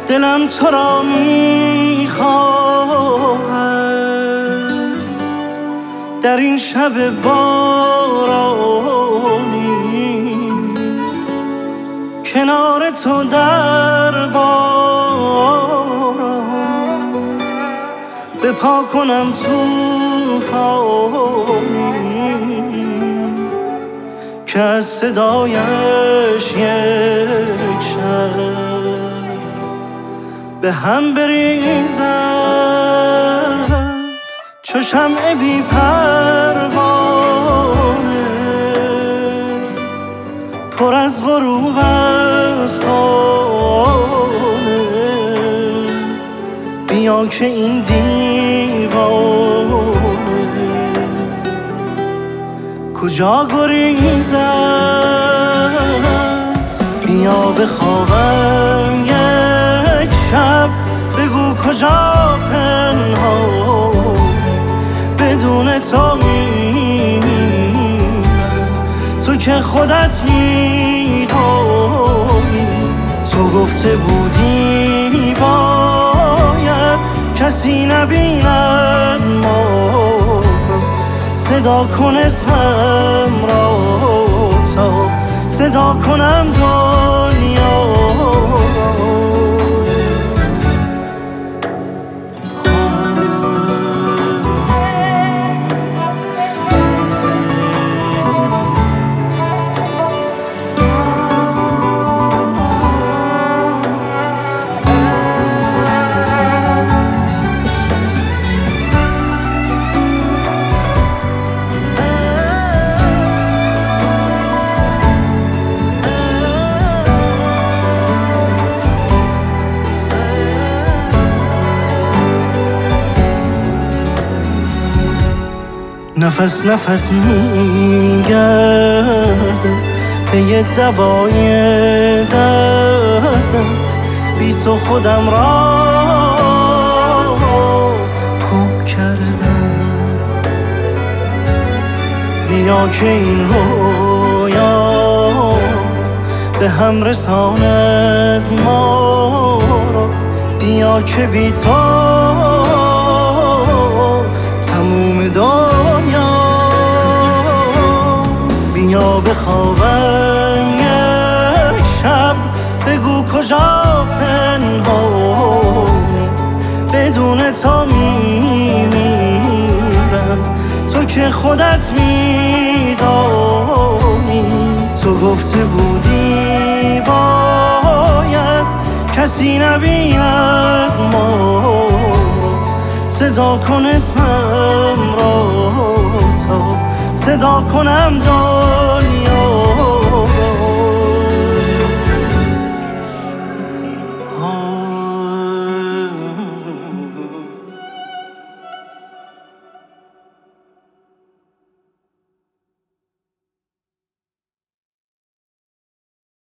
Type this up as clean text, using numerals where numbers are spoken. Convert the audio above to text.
دلم تو را میخواهد در این شب بارانی، کنار تو در باران بپا کنم توفانی که از صدایش یک شب به هم بریزد چو شمع بی پروانه پر از غروب از خانه. بیا که این دیوانه کجا گریزد، بیا بخوابم یک شب، بگو کجا پنهان بدون تو میمیرم. تو که خودت میدانی، تو گفته بودی باید کسی نبیند ما، صدا کن اسمم را تا صدا کنم دنیا. نفس نفس میگردم پی دوای دردم، بی تو خودم را گم کردم. بیا که این رویا به هم رساند ما را، بیا که بی تو تموم دنیا. بیا بخوابم یک شب، بگو کجا پنهانی بدون تو میمیرم. تو که خودت میدانی، تو گفته بودی باید کسی نبیند ما، صدا کن اسمم را تا صدا کنم دنیا.